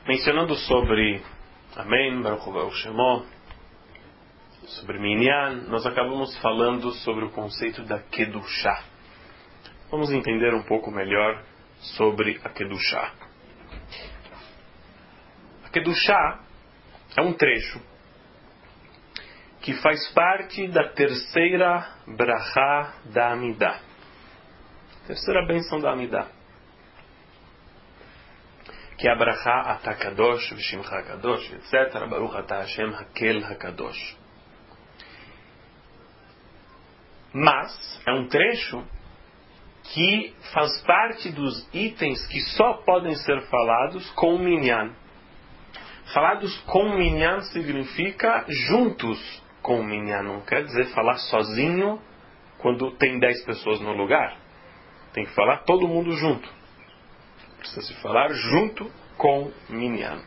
mencionando sobre Amém, Baruch Hu Shemo, sobre Minyan, nós acabamos falando sobre o conceito da Kedushá. Vamos entender um pouco melhor sobre a Kedushá. A Kedushá é um trecho que faz parte da terceira brachá da Amidah. Terceira bênção da Amidah. Que é a brachá Atakadosh, Vishimcha Kadosh, etc. Baruch Atah Hashem Hakel Hakadosh. Mas é um trecho que faz parte dos itens que só podem ser falados com minyan. Falados com minyan significa juntos com minyan. Não quer dizer falar sozinho quando tem 10 pessoas no lugar. Tem que falar todo mundo junto. Precisa se falar junto com minyan.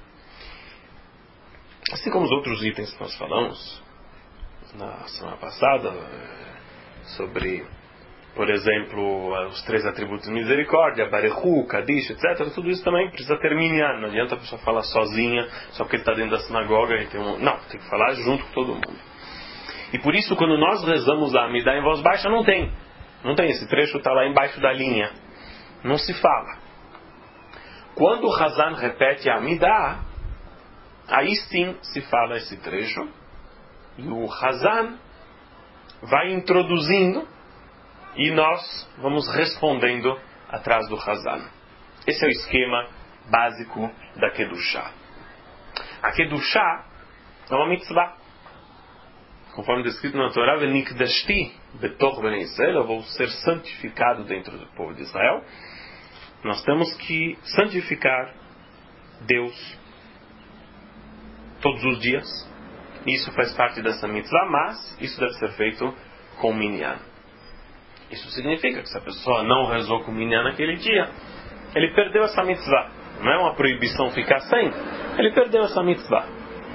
Assim como os outros itens que nós falamos na semana passada, sobre, por exemplo, os 3 atributos de misericórdia, Barechu, Kadish, etc. Tudo isso também precisa ter minyan. Não adianta a pessoa falar sozinha, só porque ele está dentro da sinagoga. Não, tem que falar junto com todo mundo. E por isso, quando nós rezamos a Amidah em voz baixa, não tem. Não tem, esse trecho está lá embaixo da linha. Não se fala. Quando o Hazan repete a Amidah, aí sim se fala esse trecho. E o Hazan vai introduzindo e nós vamos respondendo atrás do Hazan. Esse é o esquema básico da Kedushá. A Kedushá é uma mitzvah. Conforme descrito na Torá, Venikdashti betoch bnei Israel, eu vou ser santificado dentro do povo de Israel. Nós temos que santificar Deus todos os dias. Isso faz parte dessa mitzvah, mas isso deve ser feito com minyan. Isso significa que se a pessoa não rezou com minyan naquele dia, ele perdeu essa mitzvah. Não é uma proibição ficar sem, ele perdeu essa mitzvah.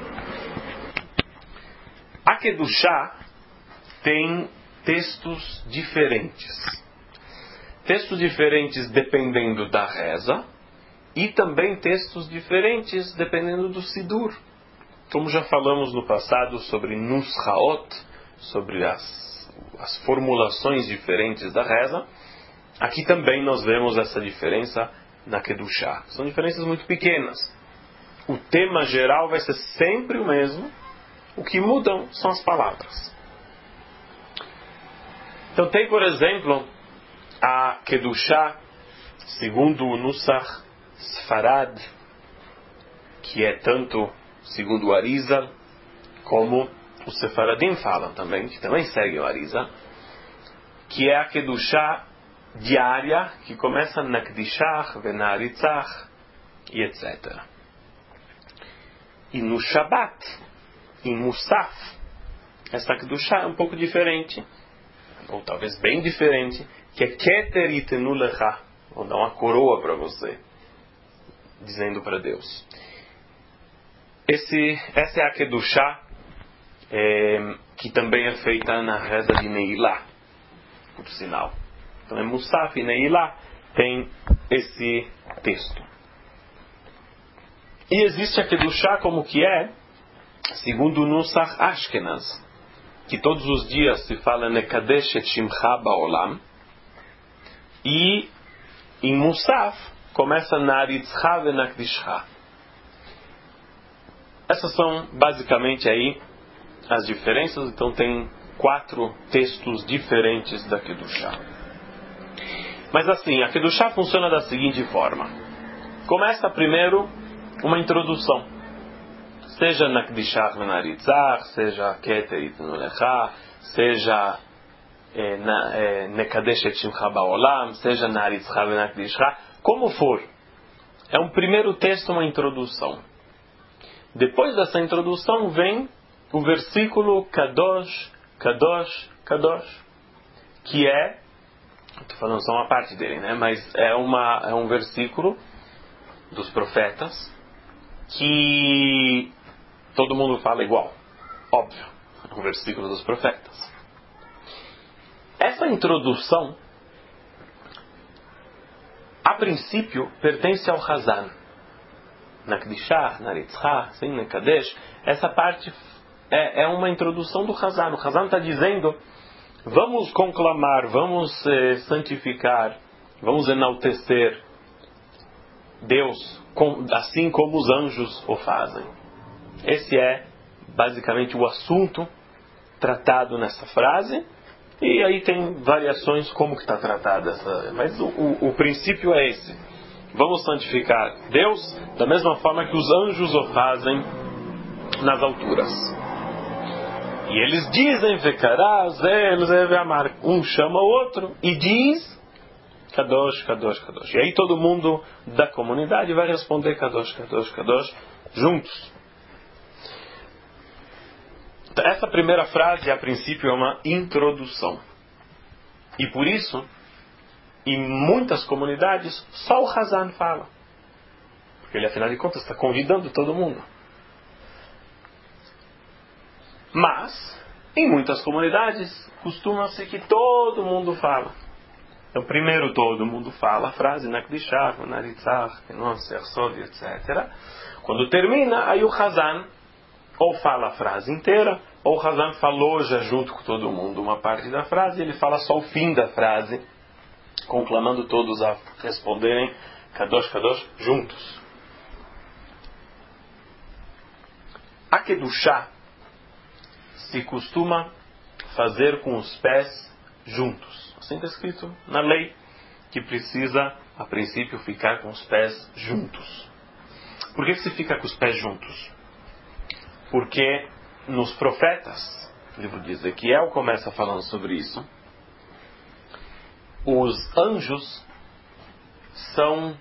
A Kedushá tem textos diferentes. Textos diferentes dependendo da reza e também textos diferentes dependendo do Sidur. Como já falamos no passado sobre Nushaot, sobre as formulações diferentes da reza, aqui também nós vemos essa diferença na Kedushá. São diferenças muito pequenas. O tema geral vai ser sempre o mesmo, o que mudam são as palavras. Então tem, por exemplo, a Kedushá, segundo o Nusach Sfarad, que é tanto segundo o Arizal, como os Sefaradim falam também, que também segue o Arizal, que é a Kedushá diária, que começa na Kedishach, Venaritzach, e etc. E no Shabat, em Musaf, essa Kedushá é um pouco diferente, ou talvez bem diferente, que é Keter Itenu Lecha, vou dar uma coroa para você, dizendo para Deus. Essa é a Kedushá, que também é feita na reza de Neilá, por sinal. Então é Musaf e Neilá tem esse texto. E existe a Kedushá como que é, segundo o Nusach Ashkenaz, que todos os dias se fala Nekadesh et Shimcha Ba'olam, e em Musaf começa Naritzcha Venakdishcha. Essas são basicamente aí as diferenças. Então tem 4 textos diferentes da Kedushá. Mas assim, a Kedushá funciona da seguinte forma. Começa primeiro uma introdução. Seja Nakdishach Venaritzach, seja Keter Itenu Lecha, seja Nekadesh et Shimcha Ba'olam, seja Naritzcha Venakdishcha, como for. É um primeiro texto, uma introdução. Depois dessa introdução vem o versículo Kadosh, Kadosh, Kadosh, que é, estou falando só uma parte dele, né? Mas é um versículo dos profetas que todo mundo fala igual, óbvio, é um versículo dos profetas. Essa introdução, a princípio, pertence ao Hazan. Nakdishah, Naritzchah, sim, Nekadesh. Essa parte é uma introdução do Hazan. O Hazan está dizendo: vamos conclamar, vamos santificar, vamos enaltecer Deus, assim como os anjos o fazem. Esse é basicamente o assunto tratado nessa frase. E aí tem variações como que está tratada essa. Mas o princípio é esse. Vamos santificar Deus da mesma forma que os anjos o fazem nas alturas. E eles dizem, um chama o outro e diz Kadosh, Kadosh, Kadosh. E aí todo mundo da comunidade vai responder Kadosh, Kadosh, Kadosh juntos. Então, essa primeira frase, a princípio, é uma introdução. E por isso, em muitas comunidades, só o Hazan fala. Porque ele, afinal de contas, está convidando todo mundo. Mas, em muitas comunidades, costuma-se que todo mundo fala. Então, primeiro todo mundo fala a frase Nakdishah, Naritzach, etc. Quando termina, aí o Hazan ou fala a frase inteira, ou o Hazan falou já junto com todo mundo uma parte da frase, e ele fala só o fim da frase, conclamando todos a responderem Kadosh, Kadosh juntos. A Kedushá se costuma fazer com os pés juntos. Assim está escrito na lei, que precisa, a princípio, ficar com os pés juntos. Por que se fica com os pés juntos? Porque nos profetas, o livro de Ezequiel começa falando sobre isso, os anjos são,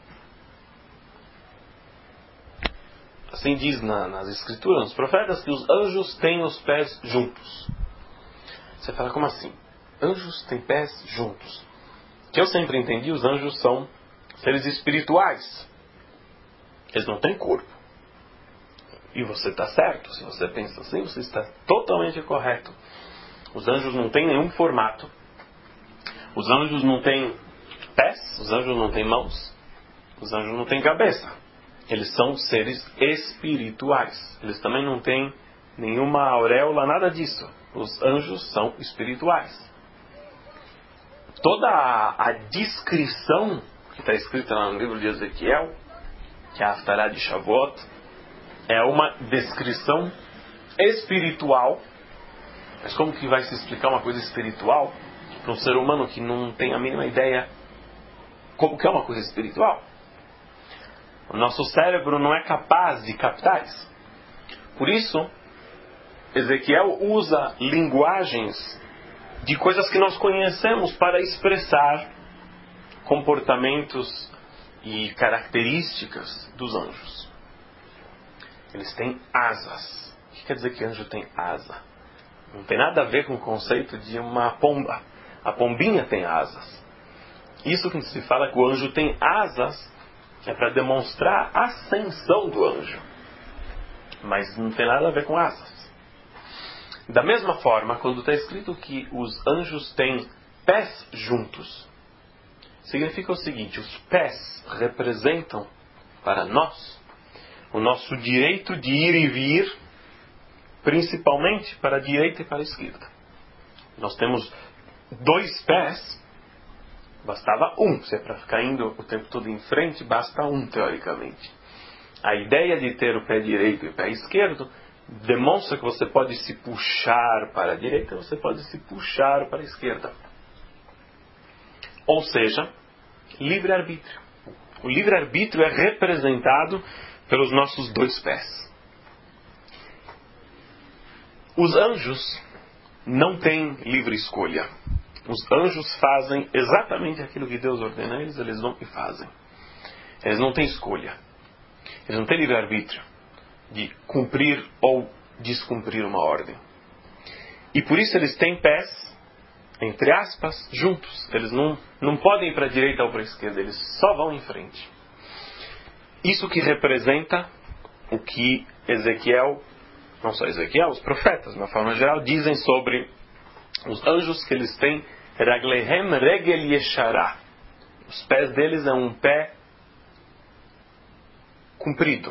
assim diz nas escrituras, nos profetas, que os anjos têm os pés juntos. Você fala, como assim? Anjos têm pés juntos? Que eu sempre entendi, os anjos são seres espirituais. Eles não têm corpo. E você está certo. Se você pensa assim, você está totalmente correto. Os anjos não têm nenhum formato. Os anjos não têm pés. Os anjos não têm mãos. Os anjos não têm cabeça. Eles são seres espirituais. Eles também não têm nenhuma auréola, nada disso. Os anjos são espirituais. Toda a descrição que está escrita lá no livro de Ezequiel, que é a Haftará de Shavuot, é uma descrição espiritual. Mas como que vai se explicar uma coisa espiritual para um ser humano que não tem a mínima ideia como que é uma coisa espiritual? O nosso cérebro não é capaz de captar isso. Por isso, Ezequiel usa linguagens de coisas que nós conhecemos para expressar comportamentos e características dos anjos. Eles têm asas. O que quer dizer que anjo tem asa? Não tem nada a ver com o conceito de uma pomba. A pombinha tem asas. Isso que se fala que o anjo tem asas é para demonstrar a ascensão do anjo. Mas não tem nada a ver com asas. Da mesma forma, quando está escrito que os anjos têm pés juntos, significa o seguinte: os pés representam para nós o nosso direito de ir e vir, principalmente para a direita e para a esquerda. Nós temos 2 pés, bastava um. Se é para ficar indo o tempo todo em frente, basta um, teoricamente. A ideia de ter o pé direito e o pé esquerdo demonstra que você pode se puxar para a direita, você pode se puxar para a esquerda. Ou seja, livre-arbítrio. O livre-arbítrio é representado pelos nossos 2 pés. Os anjos não têm livre escolha. Os anjos fazem exatamente aquilo que Deus ordena a eles, eles vão e fazem. Eles não têm escolha. Eles não têm livre-arbítrio de cumprir ou descumprir uma ordem. E por isso eles têm pés, entre aspas, juntos. Eles não podem ir para a direita ou para a esquerda, eles só vão em frente. Isso que representa o que Ezequiel, não só Ezequiel, os profetas, de uma forma geral, dizem sobre os anjos, que eles têm Raglehem Regel Yeshará. Os pés deles é um pé comprido.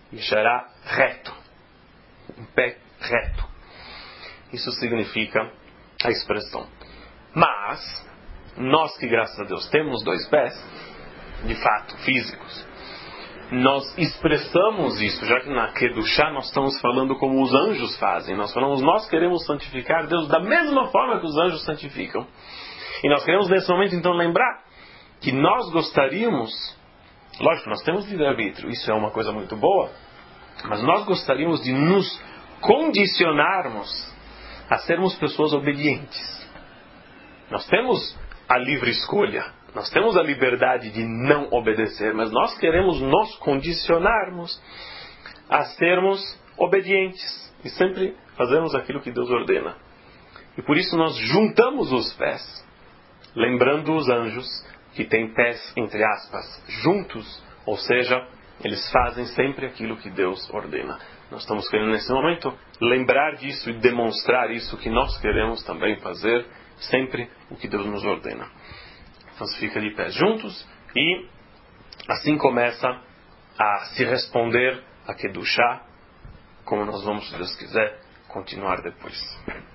Yeshará reto. Um pé reto. Isso significa a expressão. Mas, nós que graças a Deus temos 2 pés, de fato, físicos, nós expressamos isso, já que na Kedushá nós estamos falando como os anjos fazem. Nós falamos, nós queremos santificar Deus da mesma forma que os anjos santificam. E nós queremos nesse momento então lembrar que nós gostaríamos, lógico, nós temos livre-arbítrio, isso é uma coisa muito boa, mas nós gostaríamos de nos condicionarmos a sermos pessoas obedientes. Nós temos a livre escolha, nós temos a liberdade de não obedecer, mas nós queremos nos condicionarmos a sermos obedientes e sempre fazermos aquilo que Deus ordena. E por isso nós juntamos os pés, lembrando os anjos que têm pés, entre aspas, juntos, ou seja, eles fazem sempre aquilo que Deus ordena. Nós estamos querendo nesse momento lembrar disso e demonstrar isso, que nós queremos também fazer sempre o que Deus nos ordena. Então se fica de pés juntos e assim começa a se responder a Kedushá, como nós vamos, se Deus quiser, continuar depois.